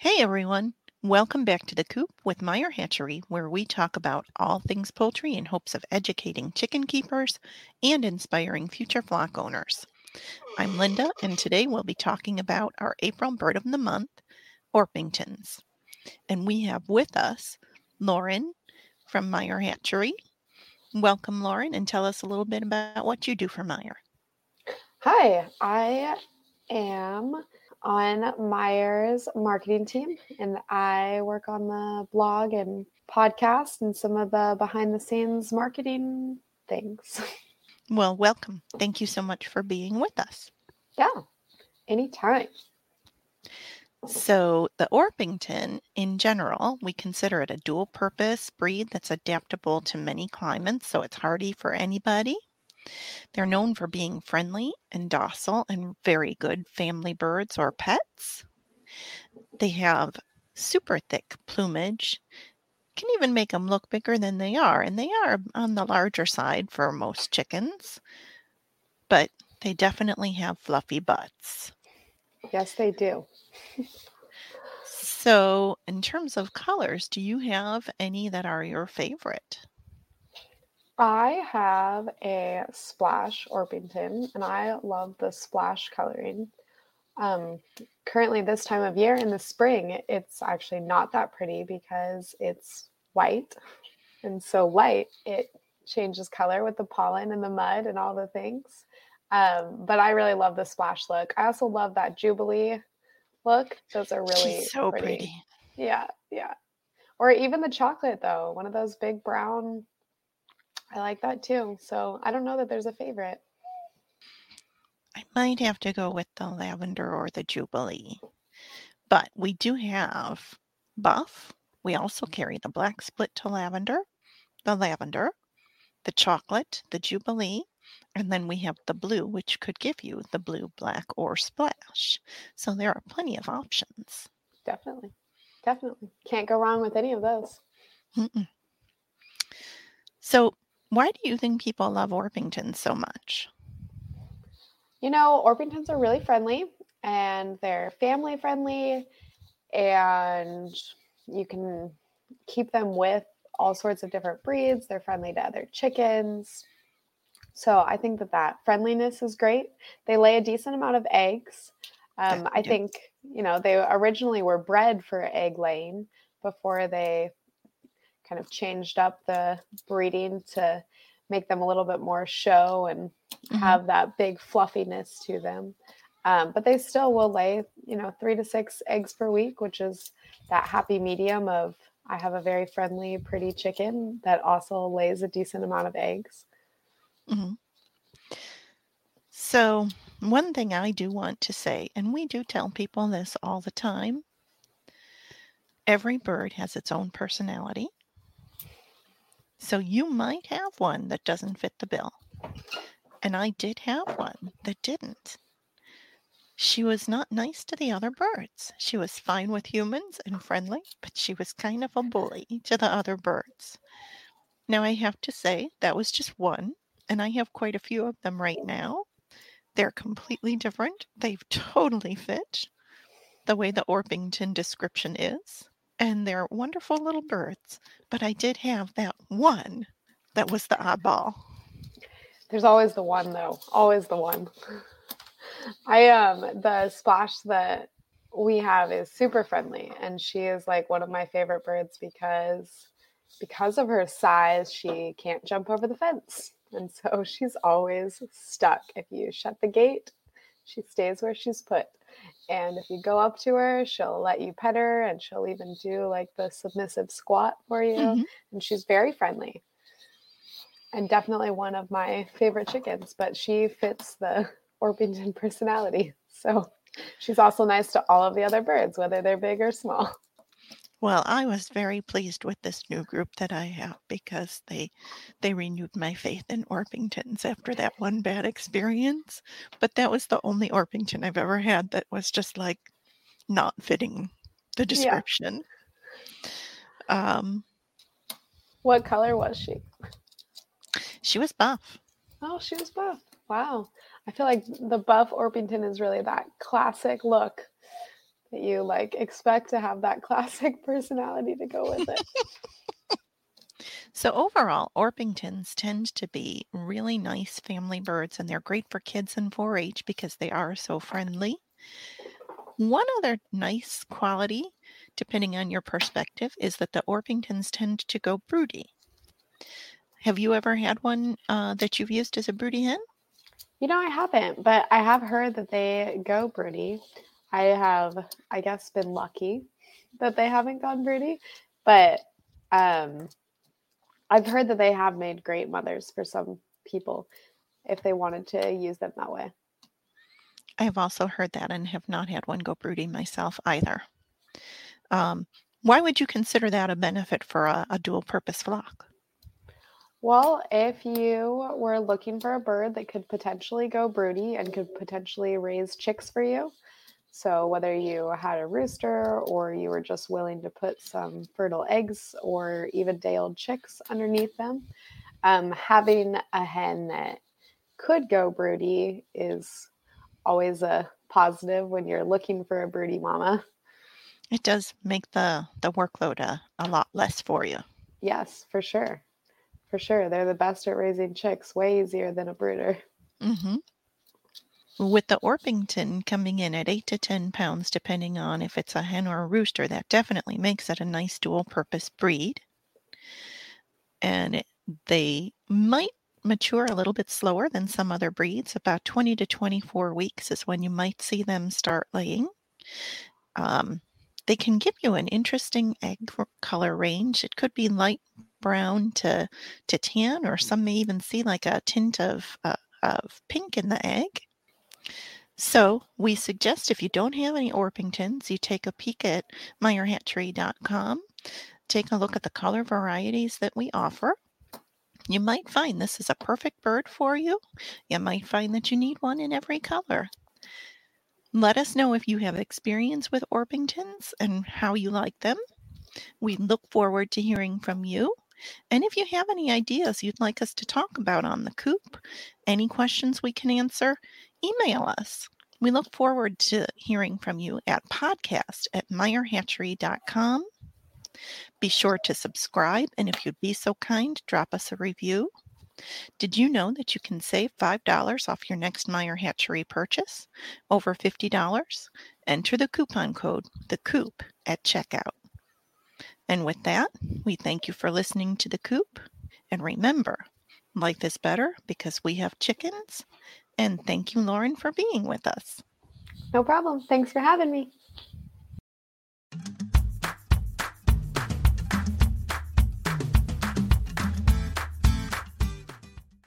Hey everyone, welcome back to the Coop with Meyer Hatchery, where we talk about all things poultry in hopes of educating chicken keepers and inspiring future flock owners. I'm Linda, and today we'll be talking about our April bird of the month, Orpingtons. And we have with us Lauren from Meyer Hatchery. Welcome, Lauren, and tell us a little bit about what you do for Meyer. Hi, I am on Meyer's marketing team and I work on the blog and podcast and some of the behind the scenes marketing things. Well, welcome. Thank you so much for being with us. Yeah, anytime. So, the Orpington, in general, we consider it a dual purpose breed that's adaptable to many climates, so it's hardy for anybody. They're known for being friendly and docile and very good family birds or pets. They have super thick plumage, can even make them look bigger than they are, and they are on the larger side for most chickens, but they definitely have fluffy butts. Yes, they do. So, in terms of colors, do you have any that are your favorite? I have a splash Orpington and I love the splash coloring. Um, Currently, this time of year in the spring, it's actually not that pretty because it's white. And so light, it changes color with the pollen and the mud and all the things. But I really love the splash look. I also love that Jubilee look. Those are She's really so pretty. pretty. Yeah, yeah. Or even the chocolate, though. One of those big brown. I like that too. So I don't know that there's a favorite. I might have to go with the lavender or the Jubilee. But we do have buff. We also carry the black split to lavender, the chocolate, the Jubilee, and then we have the blue, which could give you the blue, black, or splash. So there are plenty of options. Definitely. Definitely. Can't go wrong with any of those. Mm-mm. So, why do you think people love Orpington so much? You know, Orpingtons are really friendly and they're family friendly and you can keep them with all sorts of different breeds. They're friendly to other chickens. So I think that friendliness is great. They lay a decent amount of eggs. That they I do. think, they originally were bred for egg laying before they kind of changed up the breeding to make them a little bit more show and Hmm. have that big fluffiness to them. But they still will lay, 3 to 6 eggs per week, which is that happy medium of I have a very friendly, pretty chicken that also lays a decent amount of eggs. Hmm. So, one thing I do want to say, and we do tell people this all the time, every bird has its own personality. So, you might have one that doesn't fit the bill. And I did have one that didn't. She was not nice to the other birds. She was fine with humans and friendly, but she was kind of a bully to the other birds. Now, I have to say, that was just one, and I have quite a few of them right now. They're completely different. They've totally fit the way the Orpington description is, and they're wonderful little birds. But I did have that one that was the oddball. There's always the one though, always the one. I the splash that we have is super friendly and she is like one of my favorite birds because of her size, she can't jump over the fence. And so she's always stuck. If you shut the gate, she stays where she's put. And if you go up to her, she'll let you pet her and she'll even do like the submissive squat for you. Hmm. And she's very friendly and definitely one of my favorite chickens, but she fits the Orpington personality. So she's also nice to all of the other birds, whether they're big or small. Well, I was very pleased with this new group that I have because they renewed my faith in Orpingtons after that one bad experience. But that was the only Orpington I've ever had that was just like not fitting the Yeah. description. Um, What color was she? she was buff. Oh, she was buff. Wow. I feel like the buff Orpington is really that classic look. You like expect to have that classic personality to go with it. So overall, Orpingtons tend to be really nice family birds, and they're great for kids and 4-H because they are so friendly. One other nice quality, depending on your perspective, is that the Orpingtons tend to go broody. Have you ever had one that you've used as a broody hen? I haven't, but I have heard that they go broody. I have, I guess, been lucky that they haven't gone broody, but I've heard that they have made great mothers for some people if they wanted to use them that way. I have also heard that and have not had one go broody myself either. Why would you consider that a benefit for a dual-purpose flock? Well, if you were looking for a bird that could potentially go broody and could potentially raise chicks for you, so whether you had a rooster or you were just willing to put some fertile eggs or even day-old chicks underneath them, having a hen that could go broody is always a positive when you're looking for a broody mama. It does make the workload a lot less for you. Yes, for sure. For sure. They're the best at raising chicks, way easier than a brooder. Mm-hmm. With the Orpington coming in at 8 to 10 pounds, depending on if it's a hen or a rooster, that definitely makes it a nice dual-purpose breed. And they might mature a little bit slower than some other breeds. About 20 to 24 weeks is when you might see them start laying. They can give you an interesting egg color range. It could be light brown to tan, or some may even see like a tint of pink in the egg. So we suggest if you don't have any Orpingtons, you take a peek at MeyerHatchery.com, take a look at the color varieties that we offer. You might find this is a perfect bird for you. You might find that you need one in every color. Let us know if you have experience with Orpingtons and how you like them. We look forward to hearing from you. And if you have any ideas you'd like us to talk about on the coop, any questions we can answer, email us. We look forward to hearing from you at podcast@MeyerHatchery.com. Be sure to subscribe, and if you'd be so kind, drop us a review. Did you know that you can save $5 off your next Meyer Hatchery purchase? Over $50? Enter the coupon code, the Coop, at checkout. And with that, we thank you for listening to The Coop. And remember, life is better because we have chickens. And thank you, Lauren, for being with us. No problem. Thanks for having me.